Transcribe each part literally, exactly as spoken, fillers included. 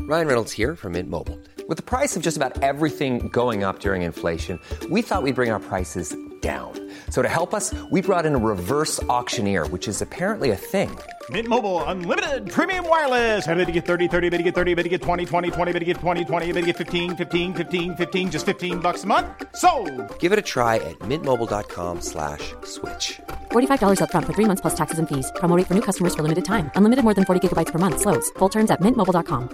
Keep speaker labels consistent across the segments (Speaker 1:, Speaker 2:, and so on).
Speaker 1: Ryan Reynolds here from Mint Mobile. With the price of just about everything going up during inflation, we thought we'd bring our prices down. So to help us, we brought in a reverse auctioneer, which is apparently a thing.
Speaker 2: Mint Mobile Unlimited Premium Wireless. How to get thirty, thirty, how to get thirty, how to get twenty, twenty, twenty, how to get twenty, twenty, how to get fifteen, fifteen, fifteen, fifteen, just fifteen bucks a month? Sold!
Speaker 1: Give it a try at mintmobile.com slash switch.
Speaker 3: forty-five dollars up front for three months plus taxes and fees. Promo rate for new customers for limited time. Unlimited more than forty gigabytes per month. Slows full terms at mint mobile dot com.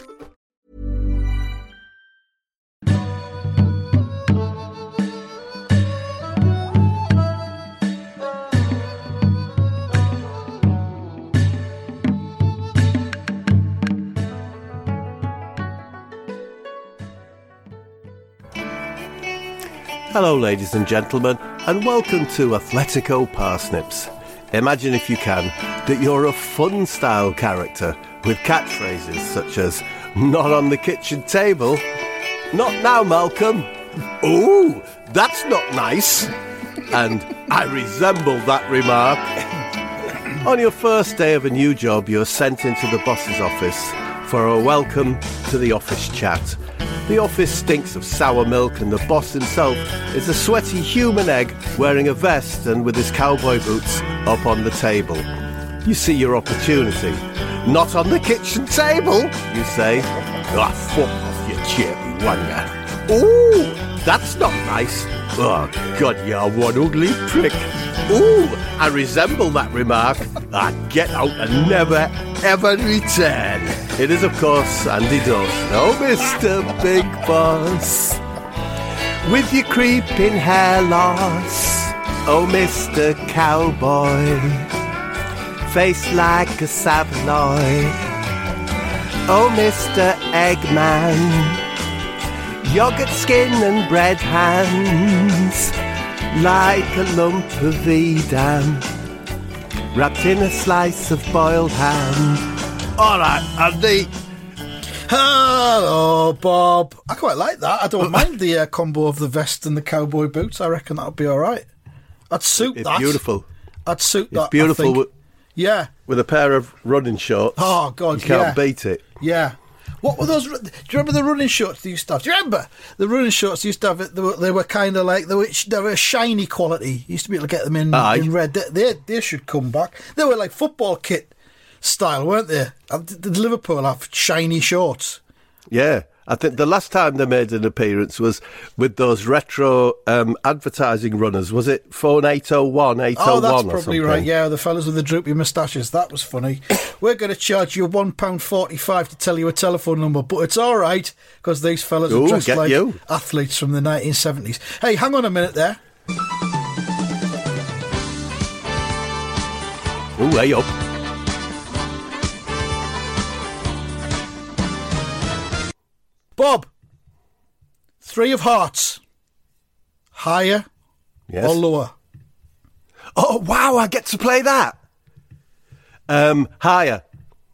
Speaker 4: Hello, ladies and gentlemen, and welcome to Athletico Parsnips. Imagine, if you can, that you're a fun-style character with catchphrases such as, "Not on the kitchen table," "Not now, Malcolm," "Ooh, that's not nice," and "I resemble that remark." On your first day of a new job, you're sent into the boss's office for a welcome to the office chat. The office stinks of sour milk, and the boss himself is a sweaty human egg wearing a vest and with his cowboy boots up on the table. You see your opportunity. "Not on the kitchen table," you say. "Ah, fuck off, you chirpy wonder." "Ooh, that's not nice." "Oh, God, you're one ugly prick." "Ooh, I resemble that remark." "Ah, get out and never, ever return." It is, of course, Andy Dawson. "Oh, Mister Big Boss, with your creeping hair loss. Oh, Mister Cowboy, face like a Savoy. Oh, Mister Eggman, yogurt skin and bread hands, like a lump of Edam, wrapped in a slice of boiled ham." All right, Andy.
Speaker 5: Hello, Bob. I quite like that. I don't mind the uh, combo of the vest and the cowboy boots. I reckon that'll be all right. I'd suit
Speaker 4: it's
Speaker 5: that.
Speaker 4: It's beautiful.
Speaker 5: I'd suit
Speaker 4: it's
Speaker 5: that.
Speaker 4: It's beautiful.
Speaker 5: I
Speaker 4: With,
Speaker 5: yeah.
Speaker 4: With a pair of running shorts.
Speaker 5: Oh, God,
Speaker 4: you can't
Speaker 5: yeah.
Speaker 4: beat it.
Speaker 5: Yeah. What were those? Do you remember the running shorts they used to have? Do you remember the running shorts they used to have? They were, they were kind of like they were, they were shiny quality. You used to be able to get them in, in red. They, they they should come back. They were like football kit style, weren't they? Did Liverpool have shiny shorts?
Speaker 4: Yeah. I think the last time they made an appearance was with those retro um, advertising runners. Was it phone eight oh one, eight oh one
Speaker 5: Oh, that's
Speaker 4: or
Speaker 5: probably
Speaker 4: something?
Speaker 5: right, yeah, the fellas with the droopy moustaches. That was funny. We're going to charge you one pound forty-five to tell you a telephone number, but it's all right, because these fellas
Speaker 4: Ooh,
Speaker 5: are dressed
Speaker 4: get
Speaker 5: like
Speaker 4: you.
Speaker 5: athletes from the nineteen seventies. Hey, hang on a minute there.
Speaker 4: Ooh, hey up.
Speaker 5: Bob, three of hearts. Higher
Speaker 4: yes.
Speaker 5: or lower?
Speaker 4: Oh, wow, I get to play that. Um, higher.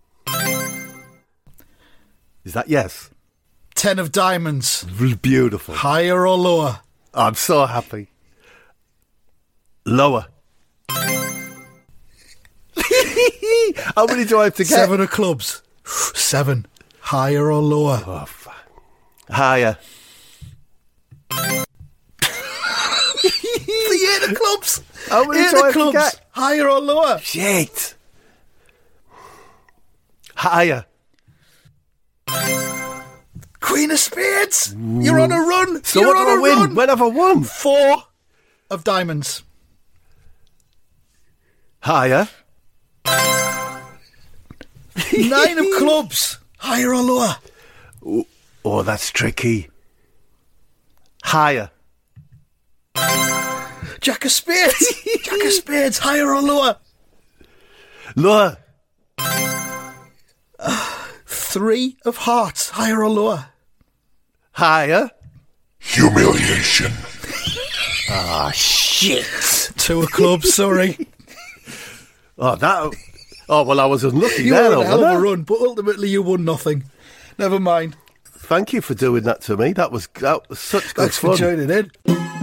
Speaker 4: Is that yes?
Speaker 5: Ten of diamonds.
Speaker 4: Beautiful.
Speaker 5: Higher or lower?
Speaker 4: I'm so happy. Lower. How many do I have to get?
Speaker 5: Seven of clubs. Seven. Higher or lower?
Speaker 4: Oh, fuck. Higher.
Speaker 5: The eight of clubs.
Speaker 4: How many
Speaker 5: eight
Speaker 4: do I
Speaker 5: of
Speaker 4: have
Speaker 5: clubs.
Speaker 4: to get?
Speaker 5: Higher or lower?
Speaker 4: Shit. Higher.
Speaker 5: Queen of spades. Ooh. You're on a run.
Speaker 4: So
Speaker 5: You're
Speaker 4: what
Speaker 5: on
Speaker 4: do I
Speaker 5: a
Speaker 4: win?
Speaker 5: run.
Speaker 4: When have I won?
Speaker 5: Four of diamonds.
Speaker 4: Higher.
Speaker 5: Nine of clubs. Higher or lower?
Speaker 4: Oh, oh, that's tricky. Higher.
Speaker 5: Jack of spades. Jack of spades. Higher or lower?
Speaker 4: Lower.
Speaker 5: Uh, three of hearts. Higher or lower?
Speaker 4: Higher.
Speaker 6: Humiliation.
Speaker 4: Ah, oh, shit.
Speaker 5: Two of clubs, sorry.
Speaker 4: Oh, that... Oh, well, I was unlucky
Speaker 5: you
Speaker 4: there.
Speaker 5: You were on a hell
Speaker 4: I?
Speaker 5: of a run, but ultimately you won nothing. Never mind.
Speaker 4: Thank you for doing that to me. That was, that was such good
Speaker 5: Thanks
Speaker 4: fun.
Speaker 5: for joining in.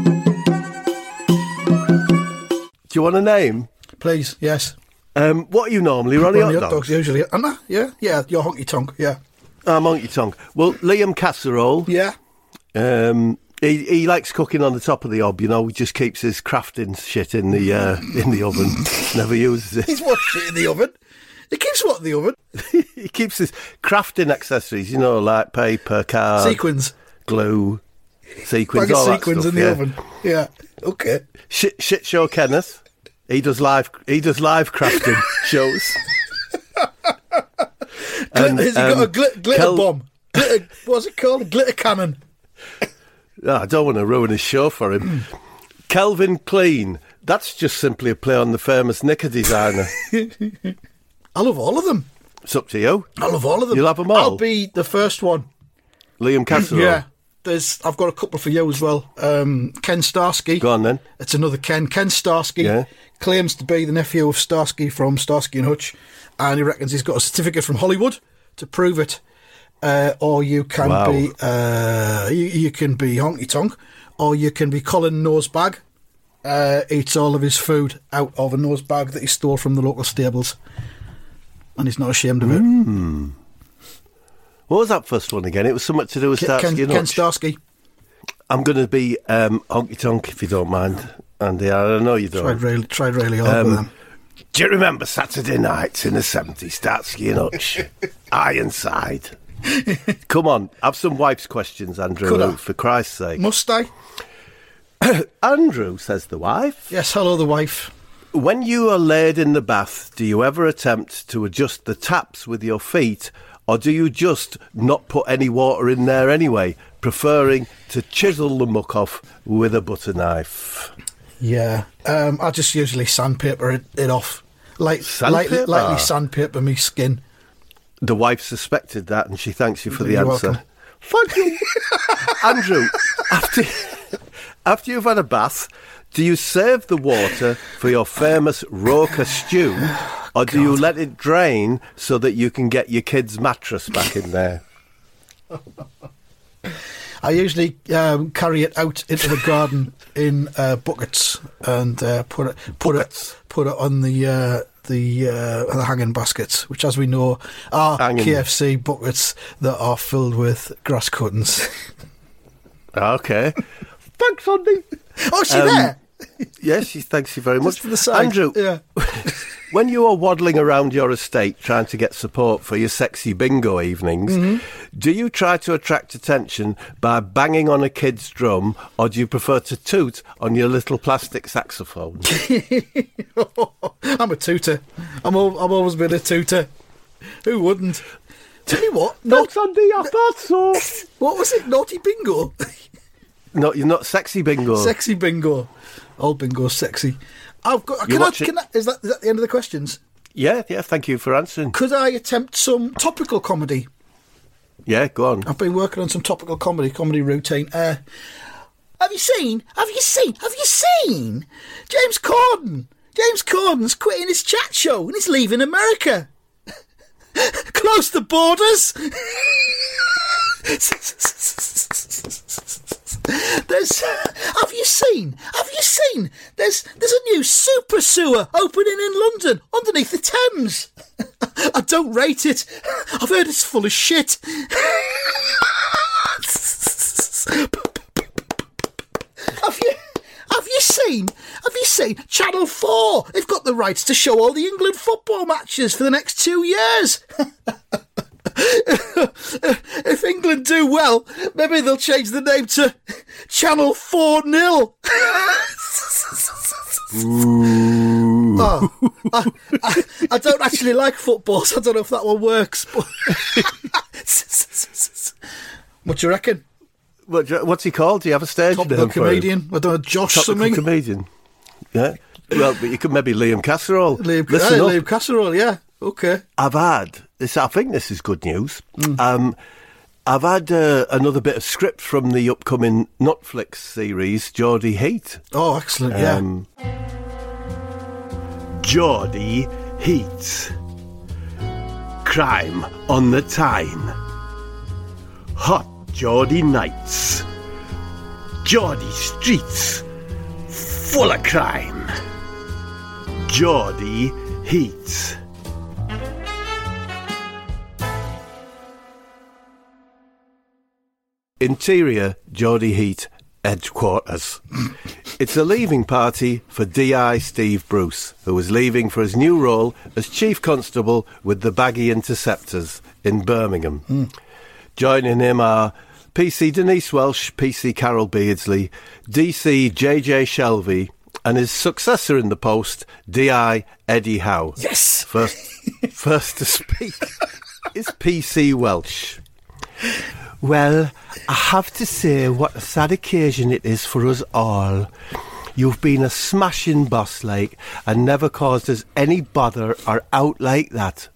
Speaker 4: Do you want a name?
Speaker 5: Please, yes.
Speaker 4: Um, what are you normally, Ronnie,
Speaker 5: Ronnie
Speaker 4: Hot
Speaker 5: Hot
Speaker 4: Dogs?
Speaker 5: Dogs, usually. And that, yeah, yeah, your honky tonk, yeah.
Speaker 4: I'm Honky Tonk. Well, Liam Casserole.
Speaker 5: Yeah.
Speaker 4: Um, he he likes cooking on the top of the hob. You know, he just keeps his crafting shit in the uh, in the oven. Never uses it.
Speaker 5: He's what shit in the oven? He keeps what in the oven?
Speaker 4: He keeps his crafting accessories. You know, like paper, card,
Speaker 5: sequins,
Speaker 4: glue, sequins,
Speaker 5: bag of
Speaker 4: all
Speaker 5: sequins
Speaker 4: that stuff,
Speaker 5: in the
Speaker 4: yeah.
Speaker 5: oven. Yeah. Okay.
Speaker 4: Shit, shit show Kenneth. He does live. He does live crafting shows.
Speaker 5: And, Has he um, got a glit, glitter
Speaker 4: Kel-
Speaker 5: bomb? Glitter, what's it called? A glitter cannon.
Speaker 4: Oh, I don't want to ruin his show for him. Kelvin Clean. That's just simply a play on the famous knicker designer.
Speaker 5: I love all of them.
Speaker 4: It's up to you.
Speaker 5: I love all of them.
Speaker 4: You'll have them all.
Speaker 5: I'll be the first one.
Speaker 4: Liam Casserole.
Speaker 5: Yeah. There's. I've got a couple for you as well. Um, Ken Starsky.
Speaker 4: Go on then.
Speaker 5: It's another Ken. Ken Starsky
Speaker 4: yeah.
Speaker 5: claims to be the nephew of Starsky from Starsky and Hutch, and he reckons he's got a certificate from Hollywood to prove it. Uh, or you can
Speaker 4: wow.
Speaker 5: be uh, you, you can be Honky Tonk, or you can be Colin Nosebag. Uh, eats all of his food out of a nose bag that he stole from the local stables, and he's not ashamed of it.
Speaker 4: Mm. What was that first one again? It was something to do with Starsky
Speaker 5: Ken,
Speaker 4: and
Speaker 5: Ken
Speaker 4: Hutch.
Speaker 5: Starsky.
Speaker 4: I'm going to be um, Honky Tonk if you don't mind, Andy. I know you don't.
Speaker 5: Tried really, tried really hard
Speaker 4: um,
Speaker 5: with them.
Speaker 4: Do you remember Saturday nights in the seventies? Starsky and Hutch, Ironside. Come on, have some wife's questions, Andrew. For Christ's sake,
Speaker 5: must I?
Speaker 4: Andrew, says the wife.
Speaker 5: Yes, hello, the wife.
Speaker 4: When you are laid in the bath, do you ever attempt to adjust the taps with your feet, or do you just not put any water in there anyway, preferring to chisel the muck off with a butter knife?
Speaker 5: Yeah, um, I just usually sandpaper it, it off. Light, lightly, lightly sandpaper me skin.
Speaker 4: The wife suspected that, and she thanks you for the
Speaker 5: You're
Speaker 4: answer.
Speaker 5: welcome.
Speaker 4: Thank you. Andrew, after, after you've had a bath, do you save the water for your famous Roker stew, or do God. you let it drain so that you can get your kid's mattress back in there?
Speaker 5: I usually um, carry it out into the garden in uh, buckets and uh, put it put buckets. it put it on the uh, the uh, the hanging baskets, which, as we know, are hanging. K F C buckets that are filled with grass cuttings.
Speaker 4: Okay, thanks, Andy.
Speaker 5: Oh, is she
Speaker 4: um,
Speaker 5: there?
Speaker 4: Yes, she thanks you very much.
Speaker 5: Just for the side.
Speaker 4: Andrew,
Speaker 5: yeah.
Speaker 4: When you are waddling around your estate trying to get support for your sexy bingo evenings, mm-hmm. do you try to attract attention by banging on a kid's drum, or do you prefer to toot on your little plastic saxophone?
Speaker 5: I'm a tooter. I'm al- I've always been a tooter. Who wouldn't? Tell you what,
Speaker 4: not Andy. I thought so.
Speaker 5: What was it? Naughty bingo.
Speaker 4: No, you're not sexy bingo.
Speaker 5: Sexy bingo. Old bingo's sexy. I've got. Can I, can I, is, that, is that the end of the questions?
Speaker 4: Yeah, yeah. Thank you for answering.
Speaker 5: Could I attempt some topical comedy?
Speaker 4: Yeah, go on.
Speaker 5: I've been working on some topical comedy, comedy routine. Uh, have you seen? Have you seen? Have you seen? James Corden. James Corden's quitting his chat show and he's leaving America. Close the borders. There's, have you seen? Have you seen? There's there's a new super sewer opening in London underneath the Thames. I don't rate it. I've heard it's full of shit. Have you? Have you seen? Have you seen Channel four? They've got the rights to show all the England football matches for the next two years. If England do well, maybe they'll change the name to Channel four nil. Oh, I, I, I don't actually like football, so I don't know if that one works. But what do you reckon?
Speaker 4: What, what's he called? Do you have a stage
Speaker 5: Topical
Speaker 4: name for him?
Speaker 5: comedian. I don't know, Josh
Speaker 4: Topical
Speaker 5: something.
Speaker 4: comedian. Yeah. Well, but you could maybe Liam Casserole.
Speaker 5: Liam,
Speaker 4: Listen
Speaker 5: hey,
Speaker 4: up.
Speaker 5: Liam Casserole, yeah. Okay.
Speaker 4: I've had this. I think this is good news. Mm. Um, I've had uh, another bit of script from the upcoming Netflix series, Geordie Heat.
Speaker 5: Oh, excellent! Yeah.
Speaker 4: Um, Geordie Heat. Crime on the Tyne. Hot Geordie nights. Geordie streets. Full of crime. Geordie Heat. Interior, Geordie Heat, Headquarters. It's a leaving party for D I Steve Bruce, who is leaving for his new role as Chief Constable with the Baggy Interceptors in Birmingham. Mm. Joining him are P C Denise Welsh, P C Carol Beardsley, D C J J Shelby, and his successor in the post, D I Eddie Howe.
Speaker 5: Yes!
Speaker 4: First, first to speak is P C Welsh. Well, I have to say what a sad occasion it is for us all. You've been a smashing boss, like, and never caused us any bother or out like that.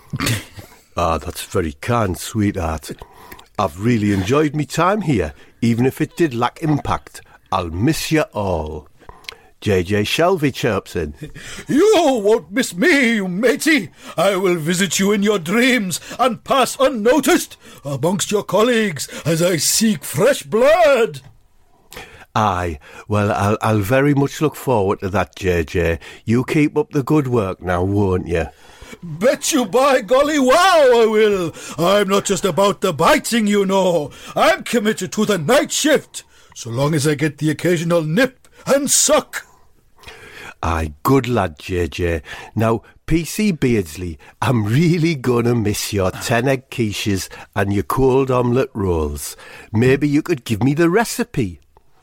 Speaker 4: Ah, that's very kind, sweetheart. I've really enjoyed me time here, even if it did lack impact. I'll miss you all. J J Shelby chirps in.
Speaker 5: You won't miss me, you matey. I will visit you in your dreams and pass unnoticed amongst your colleagues as I seek fresh blood.
Speaker 4: Aye, well, I'll, I'll very much look forward to that, J J. You keep up the good work now, won't you?
Speaker 5: Bet you by golly wow I will. I'm not just about the biting, you know. I'm committed to the night shift, so long as I get the occasional nip and suck.
Speaker 4: Aye, good lad, J J. Now, P C Beardsley, I'm really gonna miss your ten-egg quiches and your cold omelette rolls. Maybe you could give me the recipe.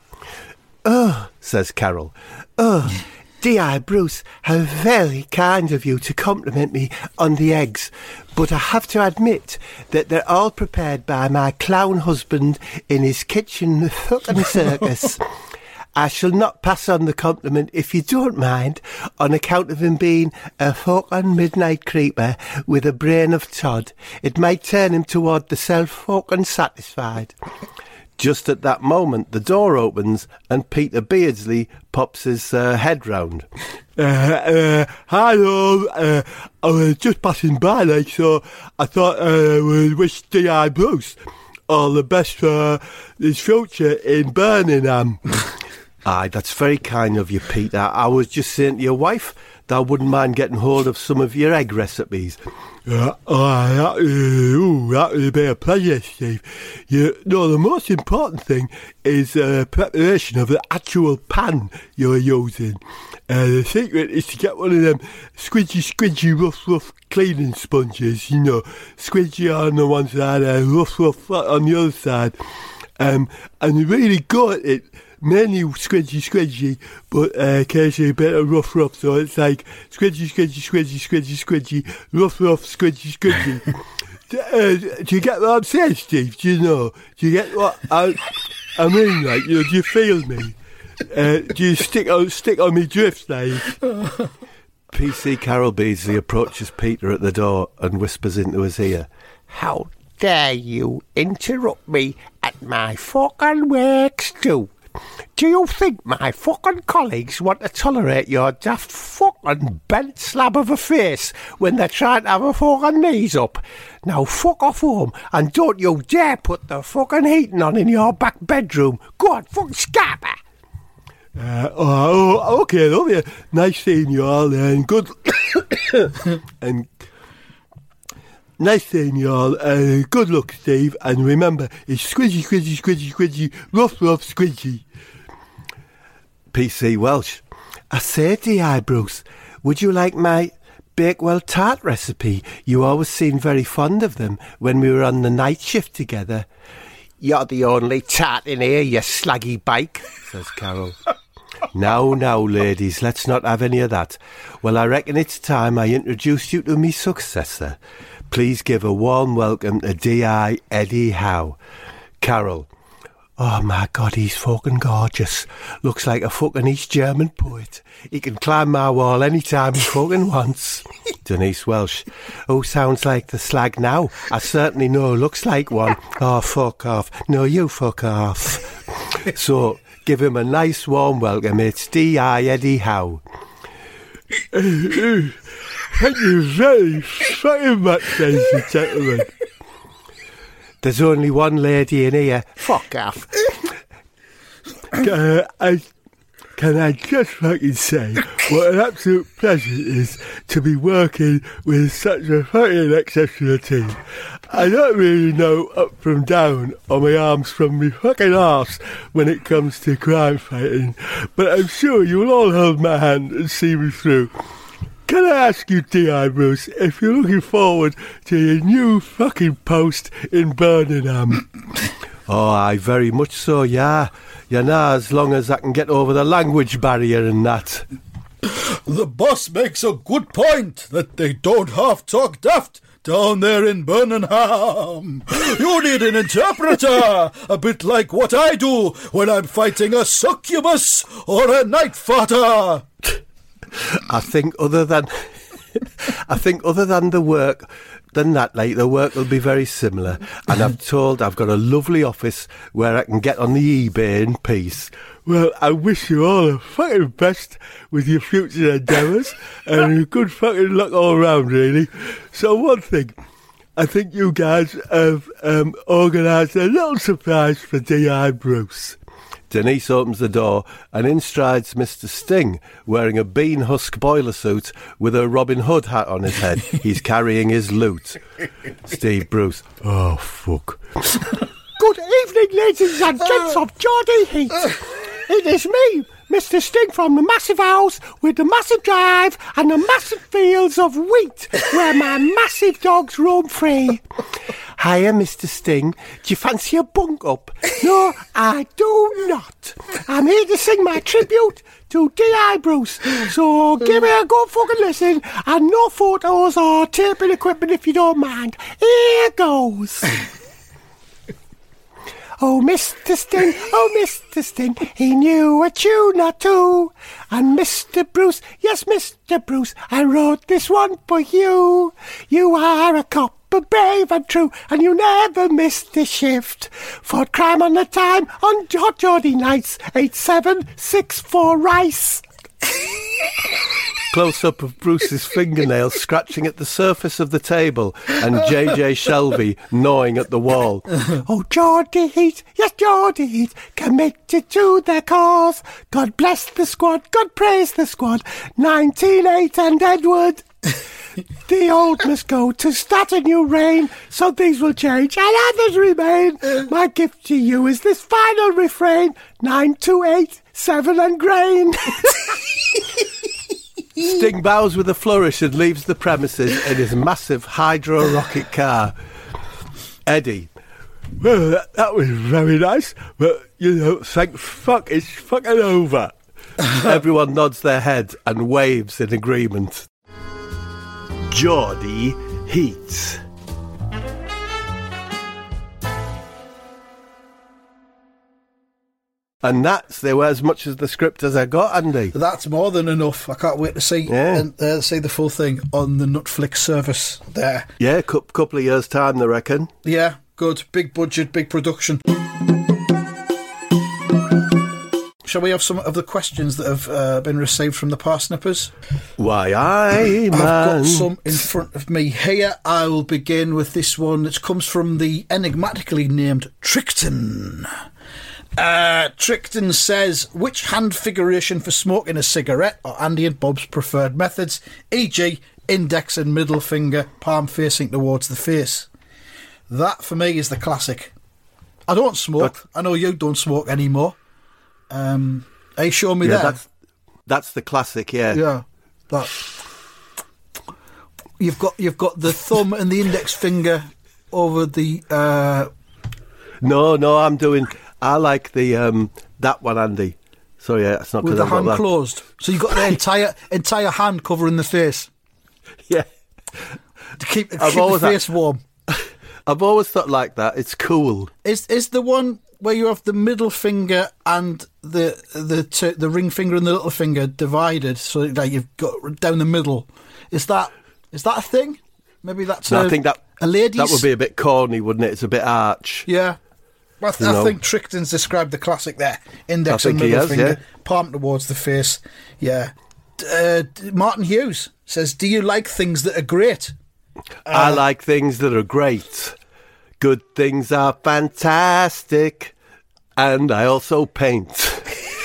Speaker 4: Oh, says Carol. Oh, D I Bruce, how very kind of you to compliment me on the eggs. But I have to admit that they're all prepared by my clown husband in his kitchen fucking circus. I shall not pass on the compliment, if you don't mind, on account of him being a fucking midnight creeper with a brain of Todd. It might turn him toward the self-fucking satisfied. Just at that moment, the door opens and Peter Beardsley pops his uh, head round. Uh, uh, hello, uh, I was just passing by, like, so I thought I uh, would wish D I Bruce all the best for his future in Birmingham. Aye, that's very kind of you, Peter. I was just saying to your wife that I wouldn't mind getting hold of some of your egg recipes. Uh, oh, that, uh, ooh, that would be a pleasure, Steve. You know, the most important thing is uh, preparation of the actual pan you're using. Uh, the secret is to get one of them squidgy, squidgy, rough, rough cleaning sponges, you know, squidgy on the one side and rough, rough on the other side. Um, and really good at it. Mainly squidgy, squidgy, but uh, occasionally a bit of rough, rough. So it's like squidgy, squidgy, squidgy, squidgy, squidgy, rough, rough, squidgy, squidgy. uh, do you get what I'm saying, Steve? Do you know? Do you get what I, I mean? Like, you know, do you feel me? Uh, do you stick on stick on me drift, Dave? P C Carol Beardsley approaches Peter at the door and whispers into his ear, "How dare you interrupt me at my fucking works too? Do you think my fucking colleagues want to tolerate your daft fucking bent slab of a face when they're trying to have a fucking knees up? Now fuck off home and don't you dare put the fucking heating on in your back bedroom. Go on, fucking scabber!" Uh, oh, okay, love you. Nice seeing you all then. Good. and nice seeing you all. Uh, good luck, Steve. And remember, it's squidgy, squidgy, squidgy, squidgy, rough, rough, squidgy. P C Welsh. I say, D I Bruce, would you like my Bakewell tart recipe? You always seemed very fond of them when we were on the night shift together. You're the only tart in here, you slaggy bike, says Carol. Now, now, ladies, let's not have any of that. Well, I reckon it's time I introduced you to me successor. Please give a warm welcome to D I Eddie Howe. Carol. Oh my God, he's fucking gorgeous. Looks like a fucking East German poet. He can climb my wall anytime he fucking wants. Denise Welsh. Oh, sounds like the slag now. I certainly know looks like one. Oh, fuck off. No, you fuck off. So, give him a nice warm welcome. It's D I Eddie Howe. Thank you very, very much, ladies and gentlemen. There's only one lady in here. Fuck off. Uh, I, can I just fucking say what an absolute pleasure it is to be working with such a fucking exceptional team. I don't really know up from down or my arms from my fucking arse when it comes to crime fighting, but I'm sure you'll all hold my hand and see me through. Can I ask you, D I Bruce, if you're looking forward to your new fucking post in Birmingham? Oh, I very much so, yeah. You know, as long as I can get over the language barrier and that.
Speaker 5: The boss makes a good point that they don't half talk daft down there in Birmingham. You need an interpreter, a bit like what I do when I'm fighting a succubus or a night fighter.
Speaker 4: I think other than I think other than the work than that, like, the work will be very similar. And I've told I've got a lovely office where I can get on the eBay in peace. Well, I wish you all the fucking best with your future endeavours and good fucking luck all round, really. So one thing, I think you guys have um, organised a little surprise for D I Bruce. Denise opens the door and in strides Mister Sting, wearing a bean husk boiler suit with a Robin Hood hat on his head. He's carrying his loot. Steve Bruce. Oh, fuck.
Speaker 7: Good evening, ladies and gents of Geordie Heat. It is me, Mister Sting from the massive house with the massive drive and the massive fields of wheat where my massive dogs roam free. Hiya, Mister Sting. Do you fancy a bunk up? No, I do not. I'm here to sing my tribute to D I Bruce. So give me a good fucking listen and no photos or taping equipment if you don't mind. Here goes. Oh, Mister Sting, oh, Mister Sting, he knew a tune or two. And Mister Bruce, yes, Mister Bruce, I wrote this one for you. You are a cop, but brave and true, and you never missed a shift. For crime on the time on Hot Geordie nights, eight seven six four Rice.
Speaker 4: Close-up of Bruce's fingernails scratching at the surface of the table and J J Shelby gnawing at the wall.
Speaker 7: Oh, Geordie Heat, yes, Geordie Heat, committed to their cause. God bless the squad, God praise the squad. nineteen eight and Edward. The old must go to start a new reign, so these will change and others remain. My gift to you is this final refrain, nine two eight seven and grain.
Speaker 4: Sting bows with a flourish and leaves the premises in his massive hydro rocket car. Eddie.
Speaker 8: Well, that, that was very nice, but, you know, thank fuck, it's fucking over.
Speaker 4: Everyone nods their head and waves in agreement.
Speaker 8: Geordie Heat.
Speaker 4: And that's they were as much as the script as I got, Andy.
Speaker 5: That's more than enough. I can't wait to see
Speaker 4: yeah.
Speaker 5: and uh, see the full thing on the Netflix service there.
Speaker 4: Yeah, a cu- couple of years' time, I reckon.
Speaker 5: Yeah, good. Big budget, big production. Shall we have some of the questions that have uh, been received from the Parsnippers?
Speaker 4: Why, aye, man.
Speaker 5: I've got some in front of me here. I will begin with this one that comes from the enigmatically named Trickton. Uh, Trickton says, which hand figuration for smoking a cigarette are Andy and Bob's preferred methods, for example index and middle finger, palm facing towards the face? That, for me, is the classic. I don't smoke. But, I know you don't smoke anymore. Um, are you showing me
Speaker 4: yeah,
Speaker 5: that?
Speaker 4: That's, that's the classic, yeah.
Speaker 5: Yeah. That. You've got, you've got the thumb and the index finger over the... Uh,
Speaker 4: no, no, I'm doing... I like the um, that one, Andy. So yeah, it's not
Speaker 5: with the hand closed. So you've got the entire entire hand covering the face.
Speaker 4: Yeah,
Speaker 5: to keep, keep the face had, warm.
Speaker 4: I've always thought like that. It's cool.
Speaker 5: Is is the one where you have the middle finger and the the t- the ring finger and the little finger divided, so that you've got down the middle? Is that is that a thing? Maybe that's.
Speaker 4: No,
Speaker 5: a,
Speaker 4: I think that
Speaker 5: a lady's.
Speaker 4: That would be a bit corny, wouldn't it? It's a bit arch.
Speaker 5: Yeah. I, th- I think Trickton's described the classic there. Index and middle has, finger, yeah. Palm towards the face. Yeah. Uh, Martin Hughes says, do you like things that are great? Uh,
Speaker 4: I like things that are great. Good things are fantastic. And I also paint.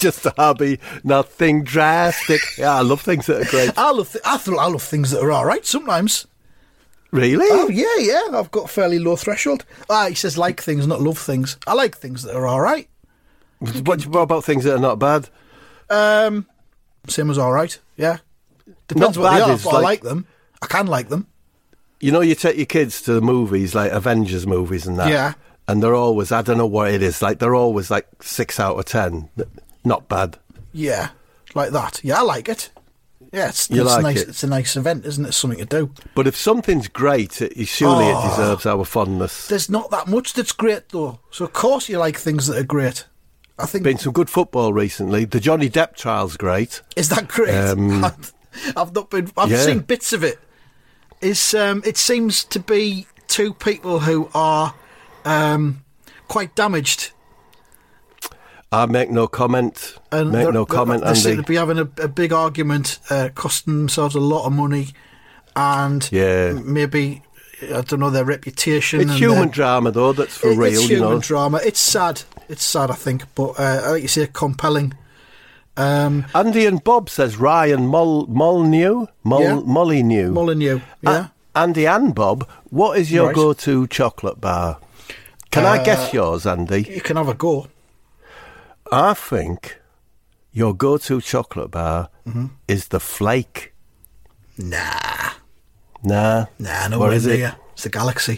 Speaker 4: just a hobby, nothing drastic. Yeah, I love things that are great.
Speaker 5: I love, th- I, th- I love things that are all right sometimes.
Speaker 4: Really?
Speaker 5: Oh, yeah, yeah. I've got a fairly low threshold. Ah, he says like things, not love things. I like things that are all right.
Speaker 4: What, what about things that are not bad?
Speaker 5: Um, same as all right, yeah. Depends
Speaker 4: Not
Speaker 5: what they
Speaker 4: bad
Speaker 5: are,
Speaker 4: is
Speaker 5: but I
Speaker 4: like-
Speaker 5: like them. I can like them.
Speaker 4: You know, you take your kids to the movies, like Avengers movies and that.
Speaker 5: Yeah.
Speaker 4: And they're always, I don't know what it is, like they're always like six out of ten. Not bad.
Speaker 5: Yeah, like that. Yeah, I like it. Yeah, it's,
Speaker 4: You
Speaker 5: it's
Speaker 4: like
Speaker 5: nice.
Speaker 4: it?
Speaker 5: It's a nice event, isn't it? It's something to do.
Speaker 4: But if something's great, it, surely
Speaker 5: Oh.
Speaker 4: it deserves our fondness.
Speaker 5: There's not that much that's great, though. So, of course, you like things that are great. I think.
Speaker 4: Been some good football recently. The Johnny Depp trial's great.
Speaker 5: Is that great?
Speaker 4: Um,
Speaker 5: I've not been. I've
Speaker 4: yeah.
Speaker 5: seen bits of it. It's, um, it seems to be two people who are um, quite damaged.
Speaker 4: I make no comment.
Speaker 5: And
Speaker 4: make
Speaker 5: they're-
Speaker 4: no
Speaker 5: they're-
Speaker 4: comment,
Speaker 5: They seem
Speaker 4: Andy.
Speaker 5: to be having a, a big argument, uh, costing themselves a lot of money, and
Speaker 4: Yeah.
Speaker 5: maybe I don't know their reputation.
Speaker 4: It's
Speaker 5: and
Speaker 4: human
Speaker 5: their-
Speaker 4: drama, though. That's for
Speaker 5: It-
Speaker 4: real,
Speaker 5: It's
Speaker 4: you
Speaker 5: human
Speaker 4: know.
Speaker 5: drama. It's sad. It's sad, I think, but uh, like you say, compelling. Um,
Speaker 4: Andy and Bob says Ryan Mol Molyneux, Mol
Speaker 5: Yeah.
Speaker 4: Molyneux.
Speaker 5: Molyneux, yeah.
Speaker 4: Uh, Andy and Bob, what is your
Speaker 5: Right.
Speaker 4: go-to chocolate bar? Can I
Speaker 5: Uh,
Speaker 4: guess yours, Andy?
Speaker 5: You can have a go.
Speaker 4: I think your go-to chocolate bar
Speaker 5: Mm-hmm.
Speaker 4: is the Flake.
Speaker 5: Nah,
Speaker 4: Nah.
Speaker 5: nah, no
Speaker 4: What
Speaker 5: way
Speaker 4: is it?
Speaker 5: near. It's the Galaxy.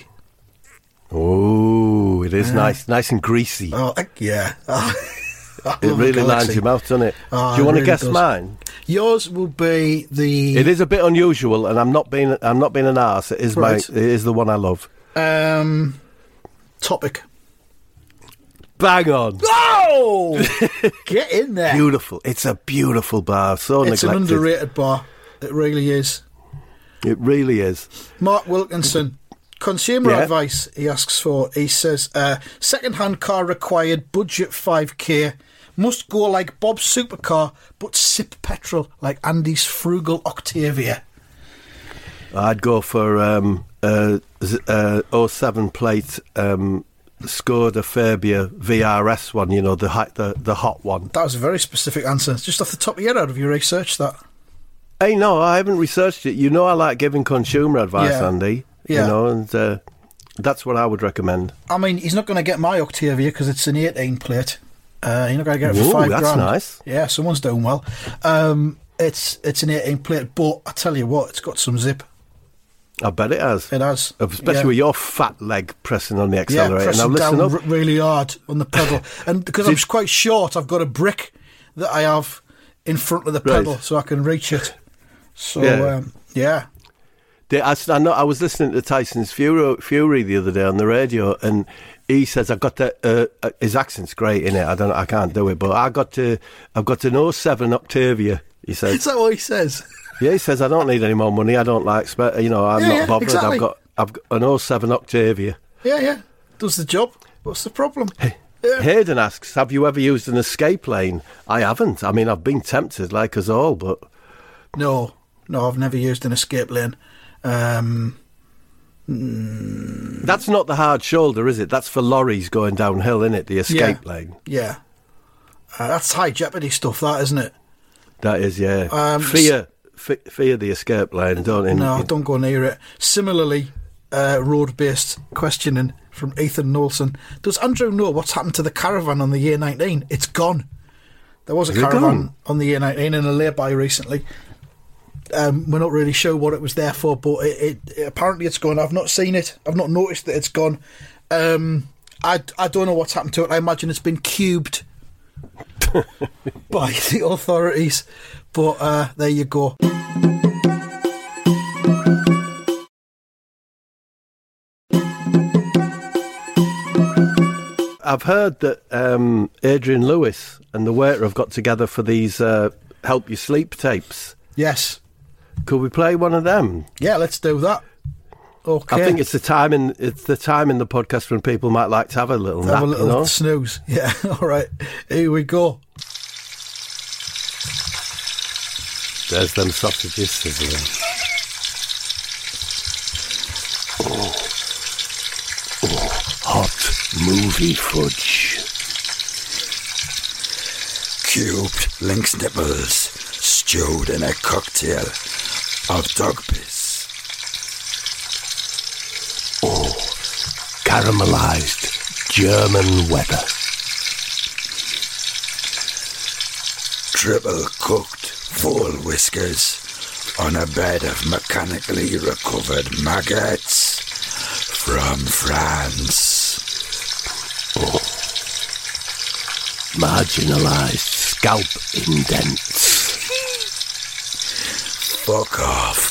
Speaker 4: Oh, it is nice, nice and greasy.
Speaker 5: Oh, uh, yeah. I
Speaker 4: it
Speaker 5: love the
Speaker 4: really lines
Speaker 5: Galaxy.
Speaker 4: your mouth, doesn't it?
Speaker 5: Oh,
Speaker 4: Do you
Speaker 5: it
Speaker 4: want to
Speaker 5: really
Speaker 4: guess
Speaker 5: does.
Speaker 4: mine?
Speaker 5: Yours will be the
Speaker 4: It is a bit unusual, and I'm not being I'm not being an arse. It is
Speaker 5: Right.
Speaker 4: my it is the one I love.
Speaker 5: um, topic.
Speaker 4: Bang on.
Speaker 5: Oh, get in there.
Speaker 4: Beautiful. It's a beautiful bar. So
Speaker 5: It's an
Speaker 4: neglected.
Speaker 5: underrated bar. It really is.
Speaker 4: It really is.
Speaker 5: Mark Wilkinson, consumer
Speaker 4: Yeah.
Speaker 5: advice he asks for. He says, uh, second-hand car required, budget five K, must go like Bob's supercar, but sip petrol like Andy's frugal Octavia.
Speaker 4: I'd go for um, uh, z- uh, oh seven plate um, Skoda Fabia V R S one, you know, the, hi- the the hot one.
Speaker 5: That was a very specific answer. Just off the top of your head, have you researched that?
Speaker 4: Hey, no, I haven't researched it. You know I like giving consumer advice,
Speaker 5: Yeah.
Speaker 4: Andy.
Speaker 5: Yeah.
Speaker 4: You know, and uh, that's what I would recommend.
Speaker 5: I mean, he's not going to get my Octavia because it's an eighteen plate. Uh, you're not going to get it for
Speaker 4: Ooh,
Speaker 5: five
Speaker 4: that's
Speaker 5: grand.
Speaker 4: nice.
Speaker 5: Yeah, someone's doing well. Um, it's it's an eighteen plate, but I tell you what, it's got some zip.
Speaker 4: I bet it has.
Speaker 5: It has.
Speaker 4: Especially
Speaker 5: Yeah.
Speaker 4: with your fat leg pressing on the
Speaker 5: Yeah,
Speaker 4: accelerator.
Speaker 5: pressing
Speaker 4: now listen
Speaker 5: down
Speaker 4: up.
Speaker 5: r- really hard on the pedal. And because I'm
Speaker 4: Did-
Speaker 5: quite short, I've got a brick that I have in front of the
Speaker 4: Right.
Speaker 5: pedal so I can reach it. So,
Speaker 4: Yeah.
Speaker 5: yeah. Um, yeah.
Speaker 4: The- I, s- I know, I was listening to Tyson's Fury, Fury the other day on the radio, and he says, "I got that." Uh, uh, his accent's great in it. I don't, I can't do it, but I got to. I've got an oh seven Octavia. He
Speaker 5: Is
Speaker 4: says,
Speaker 5: that what he says?
Speaker 4: "Yeah." He says, "I don't need any more money. I don't like, spe- you know, I'm
Speaker 5: Yeah,
Speaker 4: not
Speaker 5: yeah,
Speaker 4: bothered.
Speaker 5: exactly.
Speaker 4: I've got, I've got an oh seven Octavia."
Speaker 5: Yeah, yeah. Does the job. What's the problem? Yeah.
Speaker 4: Hayden asks, "Have you ever used an escape lane?" I haven't. I mean, I've been tempted, like us all, but
Speaker 5: No, no, I've never used an escape lane. Um,
Speaker 4: that's not the hard shoulder, is it? That's for lorries going downhill, isn't it? The escape
Speaker 5: yeah.
Speaker 4: lane.
Speaker 5: Yeah. Uh, that's high jeopardy stuff, that, isn't it?
Speaker 4: That is, yeah.
Speaker 5: Um,
Speaker 4: fear, f- fear the escape lane, don't you?
Speaker 5: No, don't go near it. Similarly, uh, road-based questioning from Ethan Knowlson. Does Andrew know what's happened to the caravan on the A nineteen? It's gone. There was a
Speaker 4: Is it
Speaker 5: caravan
Speaker 4: gone?
Speaker 5: on the A nineteen in a lay-by recently. Um, we're not really sure what it was there for, but it, it, it apparently it's gone. I've not seen it. I've not noticed that it's gone. Um, I, I don't know what's happened to it. I imagine it's been cubed by the authorities. But uh, there you go.
Speaker 4: I've heard that um, Adrian Lewis and the waiter have got together for these uh, help you sleep tapes.
Speaker 5: Yes.
Speaker 4: Could we play one of them?
Speaker 5: Yeah, let's do that. Okay.
Speaker 4: I think it's the time in it's the time in the podcast when people might like to have a little
Speaker 5: Have
Speaker 4: nap.
Speaker 5: a little
Speaker 4: you know?
Speaker 5: snooze. Yeah, all right. Here we go.
Speaker 4: There's them sausages sizzling. Oh. Oh, hot movie fudge.
Speaker 6: cubed lynx nipples stewed in a cocktail of dog piss.
Speaker 4: Oh, caramelised German weather.
Speaker 6: Triple cooked full whiskers on a bed of mechanically recovered maggots from France.
Speaker 4: Oh. Marginalised scalp indents.
Speaker 6: Fuck off.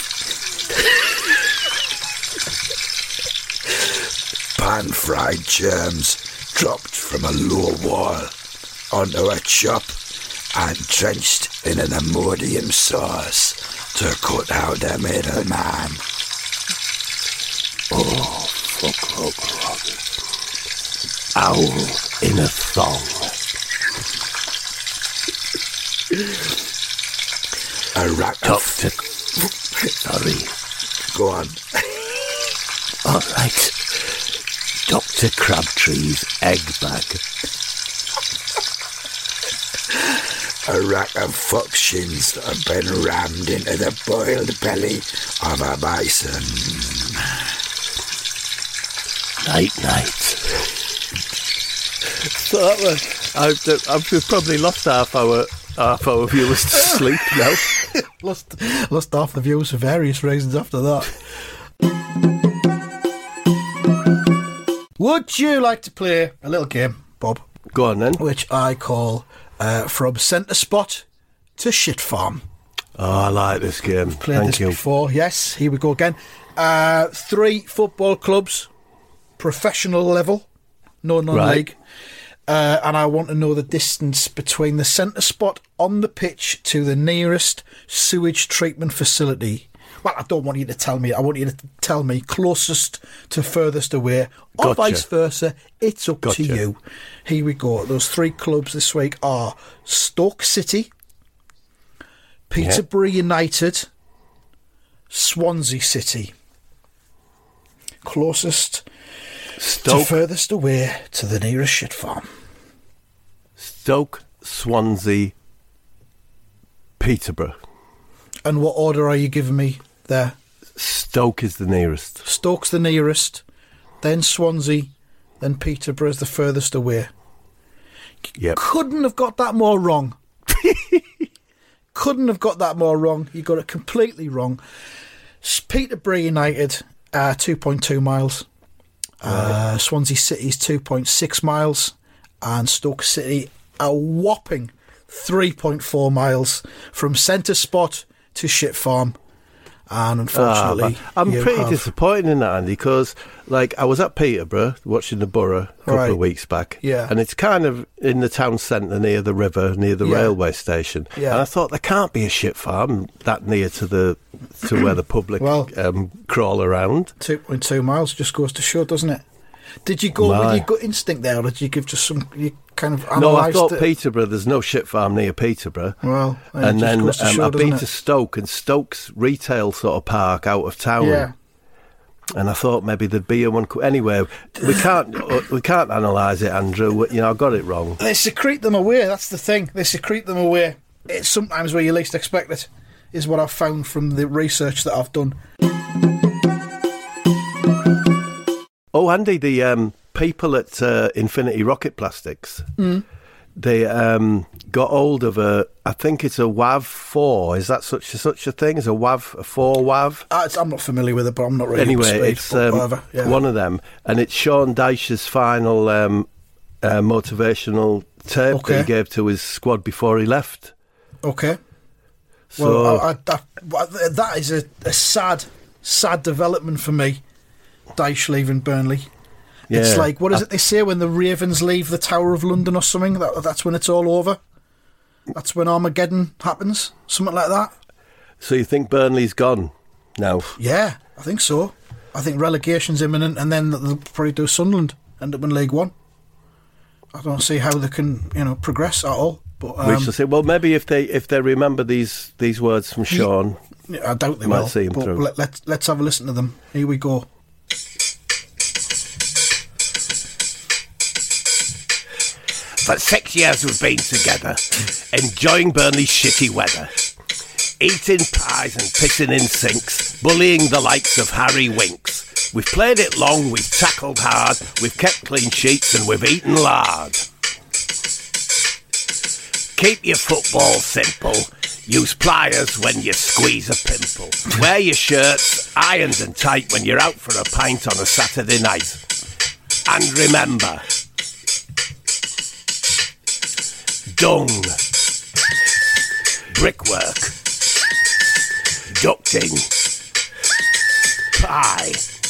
Speaker 6: Pan-fried germs dropped from a low wall onto a chop and drenched in an Imodium sauce to cut out the middleman.
Speaker 4: Oh, fuck, fuck, fuck. Owl in a thong.
Speaker 6: A rack
Speaker 4: Doctor...
Speaker 6: of...
Speaker 4: Sorry.
Speaker 6: Go on.
Speaker 4: All right. Doctor Crabtree's egg bag.
Speaker 6: A rack of fox shins that have been rammed into the boiled belly of a bison.
Speaker 4: Night, night. So that was, I've, I've probably lost half our half our viewers to sleep now.
Speaker 5: lost, lost half the viewers for various reasons after that. Would you like to play a little game, Bob?
Speaker 4: Go on then.
Speaker 5: Which I call uh, From Centre Spot to Shit Farm.
Speaker 4: Oh, I like this game.
Speaker 5: Played
Speaker 4: Thank
Speaker 5: this
Speaker 4: you.
Speaker 5: before. Yes, here we go again. Uh, three football clubs, professional level, no non-league. Right. Uh, and I want to know the distance between the centre spot on the pitch to the nearest sewage treatment facility. Well, I don't want you to tell me. I want you to tell me closest to furthest away, or
Speaker 4: Gotcha.
Speaker 5: vice versa. It's up
Speaker 4: Gotcha.
Speaker 5: to you. Here we go. Those three clubs this week are Stoke City, Peterborough yeah. United, Swansea City. Closest
Speaker 4: Stoke.
Speaker 5: to furthest away to the nearest shit farm.
Speaker 4: Stoke, Swansea, Peterborough.
Speaker 5: And what order are you giving me there?
Speaker 4: Stoke is the nearest.
Speaker 5: Stoke's the nearest, then Swansea, then Peterborough's the furthest away.
Speaker 4: Yep.
Speaker 5: Couldn't have got that more wrong. Couldn't have got that more wrong. You got it completely wrong. Peterborough United, uh, two point two miles. Uh, right. Swansea City's two point six miles. And Stoke City, a whopping three point four miles from centre spot to shit farm. And unfortunately,
Speaker 4: ah, I'm pretty
Speaker 5: have...
Speaker 4: disappointed in that, Andy, because like I was at Peterborough watching the Borough a couple
Speaker 5: right.
Speaker 4: of weeks back,
Speaker 5: yeah,
Speaker 4: and it's kind of in the town centre near the river, near the
Speaker 5: yeah.
Speaker 4: railway station.
Speaker 5: Yeah.
Speaker 4: And I thought there can't be a shit farm that near to the to where the public
Speaker 5: well,
Speaker 4: um, crawl around.
Speaker 5: two point two miles just goes to show, doesn't it? Did you go
Speaker 4: My.
Speaker 5: with your gut instinct there, or did you give just some? You kind of
Speaker 4: no, I
Speaker 5: analysed
Speaker 4: thought
Speaker 5: it?
Speaker 4: Peterborough. There's no shit farm near Peterborough.
Speaker 5: Well,
Speaker 4: and then um,
Speaker 5: show,
Speaker 4: I've been
Speaker 5: it?
Speaker 4: to Stoke, and Stoke's retail sort of park out of town.
Speaker 5: Yeah.
Speaker 4: And I thought maybe there'd be a one. Anyway, we can't we can't analyse it, Andrew. You know, I got it wrong.
Speaker 5: They secrete them away. That's the thing. They secrete them away. It's sometimes where you least expect it. Is what I've found from the research that I've done.
Speaker 4: Oh, Andy, the um, people at uh, Infinity Rocket Plastics,
Speaker 5: mm.
Speaker 4: they um, got hold of a, I think it's a W A V four. Is that such a, such a thing? Is a W A V, a four W A V?
Speaker 5: Uh, I'm not familiar with it, but I'm not really
Speaker 4: Anyway,
Speaker 5: up to speed,
Speaker 4: it's um,
Speaker 5: whatever, yeah.
Speaker 4: one of them, and it's Sean Dyche's final um, uh, motivational tape
Speaker 5: okay.
Speaker 4: that he gave to his squad before he left.
Speaker 5: Okay.
Speaker 4: So,
Speaker 5: well, I, I, I, that is a, a sad, sad development for me. Dyche leaving Burnley.
Speaker 4: Yeah,
Speaker 5: it's like, what is
Speaker 4: I,
Speaker 5: it they say when the Ravens leave the Tower of London or something? That, that's when it's all over. That's when Armageddon happens. Something like that.
Speaker 4: So you think Burnley's gone now?
Speaker 5: Yeah, I think so. I think relegation's imminent, and then they'll probably do Sunderland, end up in League One. I don't see how they can, you know, progress at all. But um,
Speaker 4: we shall see. Well, maybe if they if they remember these these words from Sean,
Speaker 5: I doubt they
Speaker 4: might
Speaker 5: will.
Speaker 4: See him
Speaker 5: but
Speaker 4: through.
Speaker 5: Let, let's let's have a listen to them. Here we go.
Speaker 4: For six years we've been together, enjoying Burnley's shitty weather. Eating pies and pissing in sinks, bullying the likes of Harry Winks. We've played it long, we've tackled hard, we've kept clean sheets and we've eaten lard. Keep your football simple. Use pliers when you squeeze a pimple. Wear your shirts ironed and tight when you're out for a pint on a Saturday night. And remember, dung, brickwork, ducting, pie,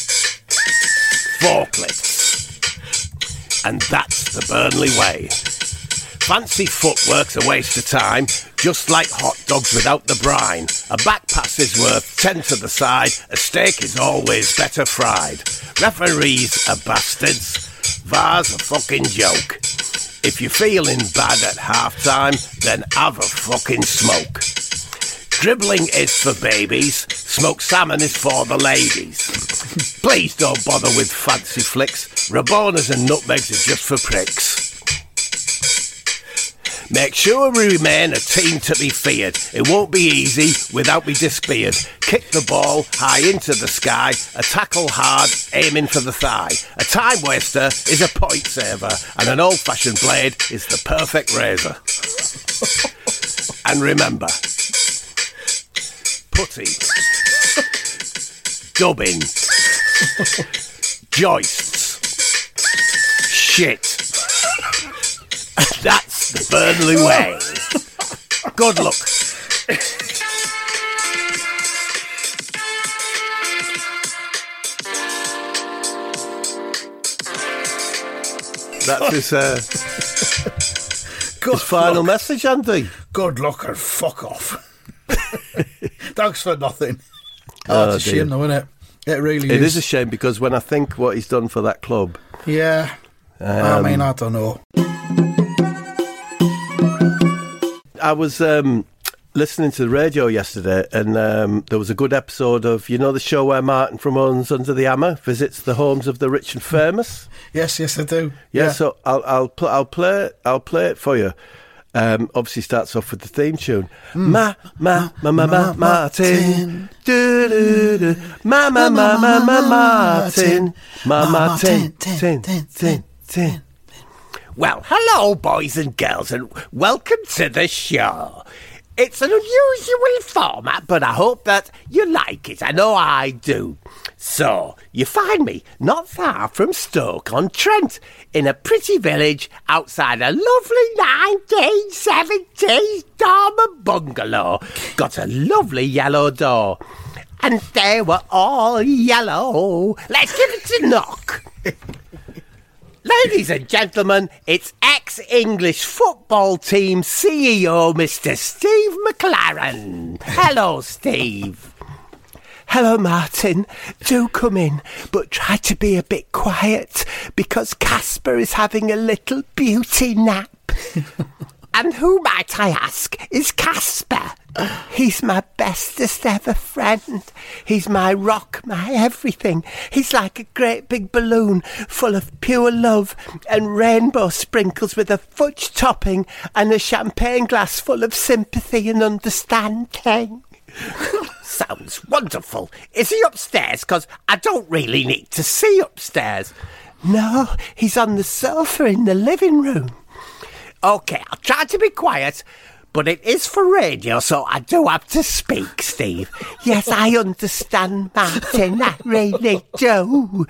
Speaker 4: forklifts, and that's the Burnley way. Fancy footwork's a waste of time, just like hot dogs without the brine. A back pass is worth ten to the side, a steak is always better fried. Referees are bastards, V A R's a fucking joke. If you're feeling bad at half-time, then have a fucking smoke. Dribbling is for babies, smoked salmon is for the ladies. Please don't bother with fancy flicks, Rabonas and nutmegs are just for pricks. Make sure we remain a team to be feared. It won't be easy without me disappeared. Kick the ball high into the sky, a tackle hard, aiming for the thigh. A time waster is a point saver, and an old-fashioned blade is the perfect razor. And remember, putty, dubbing, joists, shit. That's the Burnley way. Good luck. That's his, uh, his final
Speaker 5: luck.
Speaker 4: message, Andy.
Speaker 5: Good luck and fuck off. Thanks for nothing.
Speaker 4: Oh,
Speaker 5: Oh, it's a
Speaker 4: dear.
Speaker 5: shame though, isn't it? It really
Speaker 4: It
Speaker 5: is.
Speaker 4: is a shame because when I think what he's done for that club,
Speaker 5: Yeah. I mean, I don't know.
Speaker 4: I was um, listening to the radio yesterday, and um, there was a good episode of, you know, the show where Martin from Owens Under the Hammer visits the homes of the rich and famous.
Speaker 5: Yes, yes, I do.
Speaker 4: Yeah, so I'll I'll pl- I'll play I'll play it for you. Um, obviously starts off with the theme tune. Ma ma ma ma ma Martin. Do do do. Ma ma ma ma ma Martin. Ma Martin. Tin tin tin tin. Well, hello, boys and girls, and welcome to the show. It's an unusual format, but I hope that you like it. I know I do. So, you find me not far from Stoke-on-Trent, in a pretty village outside a lovely nineteen seventies dormer bungalow. Got a lovely yellow door. And they were all yellow. Let's give it a knock. Ladies and gentlemen, it's ex-English football team C E O, Mister Steve McLaren. Hello, Steve. Hello, Martin. Do come in, but try to be a bit quiet, because Casper is having a little beauty nap. And who, might I ask, is Casper? He's my bestest ever friend. He's my rock, my everything. He's like a great big balloon full of pure love and rainbow sprinkles with a fudge topping and a champagne glass full of sympathy and understanding. Sounds wonderful. Is he upstairs? Because I don't really need to see upstairs. No, he's on the sofa in the living room. OK, I'll try to be quiet, but it is for radio, so I do have to speak, Steve. Yes, I understand, Martin, I really do.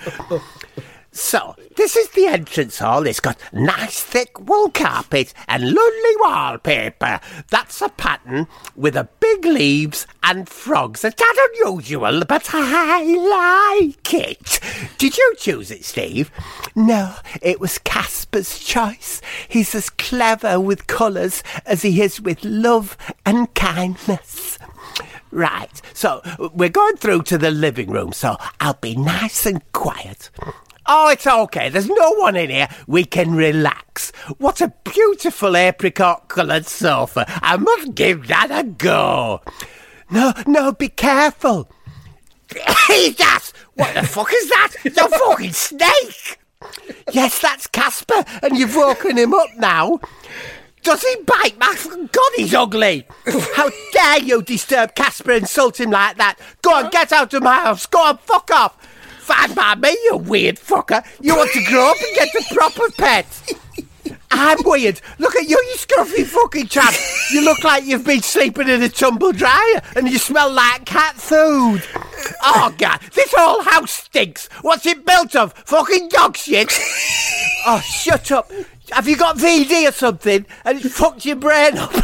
Speaker 4: So, this is the entrance hall. It's got nice thick wool carpet and lovely wallpaper. That's a pattern with a big leaves and frogs. It's not unusual, but I like it. Did you choose it, Steve? No, it was Casper's choice. He's as clever with colours as he is with love and kindness. Right, so we're going through to the living room, so I'll be nice and quiet. Oh, it's okay. There's no one in here. We can relax. What a beautiful apricot-coloured sofa. I must give that a go. No, no, be careful. Hey, that! What the fuck is that? It's a fucking snake!
Speaker 7: Yes, that's Casper, and you've woken him up now. Does he bite? My God, he's ugly. How dare you disturb Casper and insult him like that? Go on, get out of my house. Go on, fuck off. Fine by me, you weird fucker. You want to grow up and get a proper pet. I'm weird. Look at you, you scruffy fucking chap. You look like you've been sleeping in a tumble dryer and you smell like cat food. Oh, God, this whole house stinks. What's it built of? Fucking dog shit? Oh, shut up. Have you got V D or something and it's fucked your brain up?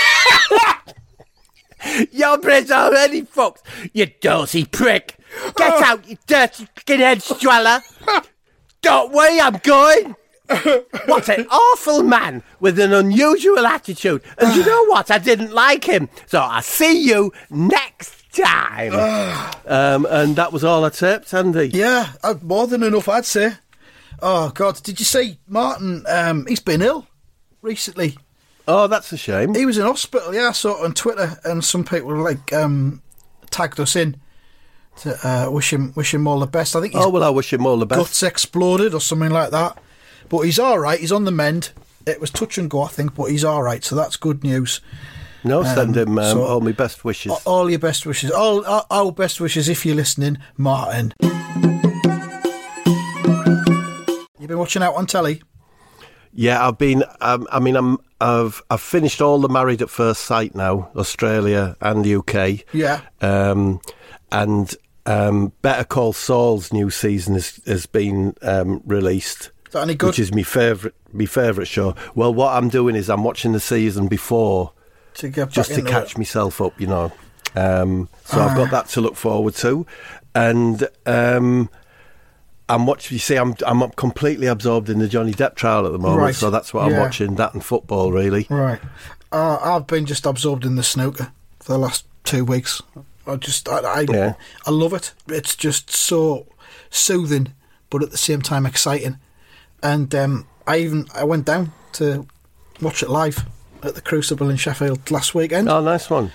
Speaker 7: Your brain's already fucked, you dozy prick. Get out, you dirty skinhead streller. Don't worry, I'm going. What an awful man with an unusual attitude. And you know what? I didn't like him. So I'll see you next time. um, and that was all I taped, Andy.
Speaker 5: Yeah, more than enough, I'd say. Oh, God. Did you see Martin? Um, he's been ill recently.
Speaker 4: Oh, that's a shame.
Speaker 5: He was in hospital, yeah. I saw it on Twitter, and some people like um, tagged us in to uh, wish him wish him all the best. I think his
Speaker 4: oh, well, I wish him all the best.
Speaker 5: Guts exploded or something like that. But he's all right. He's on the mend. It was touch and go, I think, but he's all right, so that's good news.
Speaker 4: No, send
Speaker 5: um,
Speaker 4: him um,
Speaker 5: so
Speaker 4: all my best wishes.
Speaker 5: All your best wishes. All our, our best wishes if you're listening, Martin. You've been watching out on telly?
Speaker 4: Yeah, I've been. Um, I mean, I'm. I've. I've finished all the Married at First Sight now, Australia and U K.
Speaker 5: Yeah.
Speaker 4: Um, and um, Better Call Saul's new season has has been um, released.
Speaker 5: Is that any good?
Speaker 4: Which is my favourite. My favourite show. Well, what I'm doing is I'm watching the season before,
Speaker 5: to get
Speaker 4: just to catch
Speaker 5: it.
Speaker 4: myself up, you know. Um, so I've got that to look forward to, and. Um, I'm watching. You see, I'm I'm completely absorbed in the Johnny Depp trial at the moment,
Speaker 5: right.
Speaker 4: so that's what I'm
Speaker 5: yeah.
Speaker 4: watching. That and football, really.
Speaker 5: Right. Uh, I've been just absorbed in the snooker for the last two weeks. I just, I, I,
Speaker 4: yeah.
Speaker 5: I love it. It's just so soothing, but at the same time exciting. And um, I even I went down to watch it live at the Crucible in Sheffield last weekend.
Speaker 4: Oh, nice one.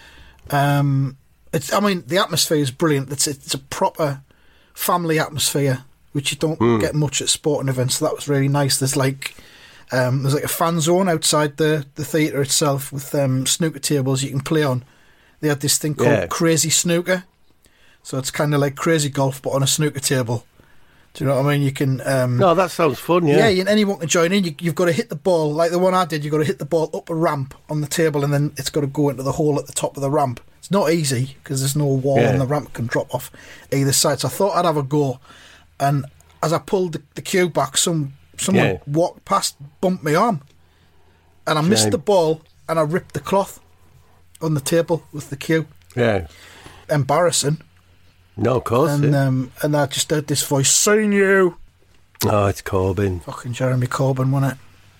Speaker 5: Um, it's. I mean, the atmosphere is brilliant. It's it's a proper family atmosphere, which you don't mm. get much at sporting events. So that was really nice. There's like um, there's like a fan zone outside the, the theatre itself with um, snooker tables you can play on. They had this thing called
Speaker 4: yeah.
Speaker 5: Crazy Snooker. So it's kind of like Crazy Golf, but on a snooker table. Do you know what I mean? You can... Um,
Speaker 4: no, that sounds fun, yeah.
Speaker 5: Yeah, you, anyone can join in. You, you've got to hit the ball, like the one I did, you've got to hit the ball up a ramp on the table and then it's got to go into the hole at the top of the ramp. It's not easy because there's no wall
Speaker 4: yeah.
Speaker 5: and the ramp can drop off either side. So I thought I'd have a go. And as I pulled the, the cue back, some someone
Speaker 4: yeah.
Speaker 5: walked past, bumped my arm. And I
Speaker 4: Shame.
Speaker 5: missed the ball and I ripped the cloth on the table with the cue.
Speaker 4: Yeah.
Speaker 5: Embarrassing.
Speaker 4: No, of course.
Speaker 5: And
Speaker 4: yeah.
Speaker 5: um, and I just heard this voice, "Seen you."
Speaker 4: Oh, it's Corbyn.
Speaker 5: Fucking Jeremy Corbyn, wasn't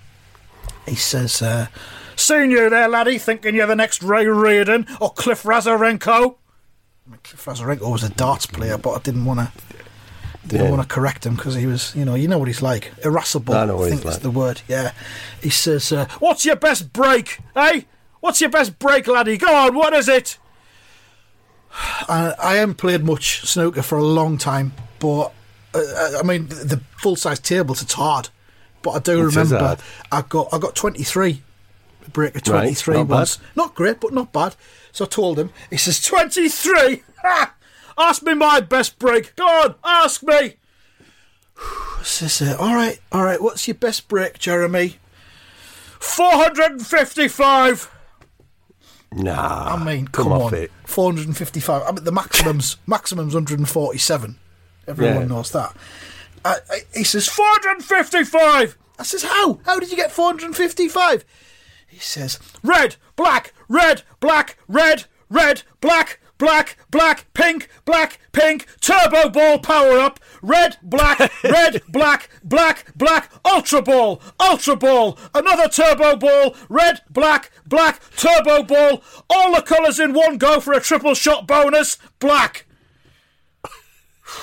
Speaker 5: it? He says, uh, "Seen you there, laddie, thinking you're the next Ray Reardon or Cliff Razarenko." I mean, Cliff Razarenko was a darts player, but I didn't want to didn't
Speaker 4: yeah.
Speaker 5: want to correct him because he was, you know, you know what he's like, irascible.
Speaker 4: I know what
Speaker 5: I think
Speaker 4: he's
Speaker 5: is
Speaker 4: like.
Speaker 5: the word. Yeah. He says, uh, "What's your best break, eh? What's your best break, laddie? Go on, what is it?" I, I haven't played much snooker for a long time, but uh, I mean the full size tables, it's hard. But I do
Speaker 4: It
Speaker 5: remember I got I got twenty-three, a break of twenty-three
Speaker 4: right, not
Speaker 5: once.
Speaker 4: bad.
Speaker 5: Not great, but not bad. So I told him. He says twenty-three. Ha! Ask me my best break. Go on, ask me. I says, uh, all right, all right. What's your best break, Jeremy? Four hundred and fifty-five.
Speaker 4: Nah,
Speaker 5: I mean,
Speaker 4: come,
Speaker 5: come
Speaker 4: off
Speaker 5: on.
Speaker 4: it.
Speaker 5: four hundred fifty-five. I mean, the maximum's maximum's one hundred forty-seven. Everyone
Speaker 4: Yeah.
Speaker 5: knows that. I, I, he says four hundred fifty-five. I says, how? How did you get four hundred fifty-five? He says, red, black, red, black, red, red, black, black, black, pink, black, pink, turbo ball power up, red, black, red, black, black, black, ultra ball, ultra ball, another turbo ball, red, black, black, turbo ball, all the colours in one go for a triple shot bonus, black.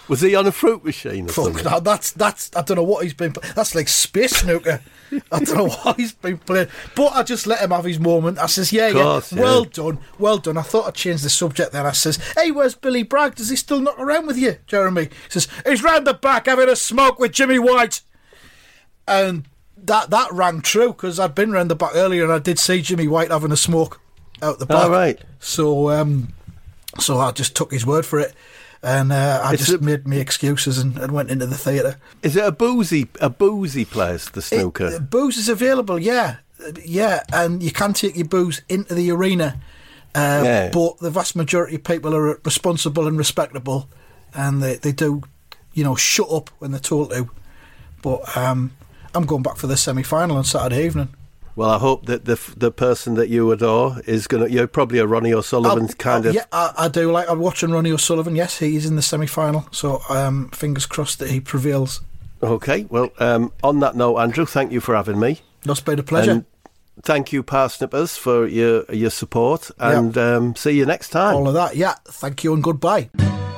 Speaker 4: Was he on a fruit machine or
Speaker 5: Fuck,
Speaker 4: something?
Speaker 5: no, that's, that's, I don't know what he's been, that's like space snooker. I don't know what he's been playing. But I just let him have his moment. I says, yeah,
Speaker 4: course,
Speaker 5: yeah,
Speaker 4: yeah,
Speaker 5: well done, well done. I thought I'd change the subject then. I says, hey, where's Billy Bragg? Does he still knock around with you, Jeremy? He says, he's round the back having a smoke with Jimmy White. And that that rang true, because I'd been round the back earlier and I did see Jimmy White having a smoke out the back.
Speaker 4: All right.
Speaker 5: So, um, so I just took his word for it. And uh, I
Speaker 4: It's
Speaker 5: just
Speaker 4: a-
Speaker 5: made me excuses and, and went into the theatre.
Speaker 4: Is it a boozy a boozy place, the snooker?
Speaker 5: It, booze is available, yeah, yeah, and you can take your booze into the arena. Uh,
Speaker 4: Yeah.
Speaker 5: But the vast majority of people are responsible and respectable, and they, they do, you know, shut up when they're told to. But um, I'm going back for the semi-final on Saturday evening.
Speaker 4: Well, I hope that the the person that you adore is going to... You're probably a Ronnie O'Sullivan
Speaker 5: I'll-
Speaker 4: kind
Speaker 5: I'll-
Speaker 4: of...
Speaker 5: Yeah, I, I do like. I'm watching Ronnie O'Sullivan. Yes, he's in the semi-final. So um, fingers crossed that he prevails.
Speaker 4: Okay, well, um, on that note, Andrew, thank you for having me.
Speaker 5: That's been a pleasure.
Speaker 4: And thank you, Parsnippers, for your your support. And um, see you next time.
Speaker 5: All of that. Yeah. Thank you and goodbye.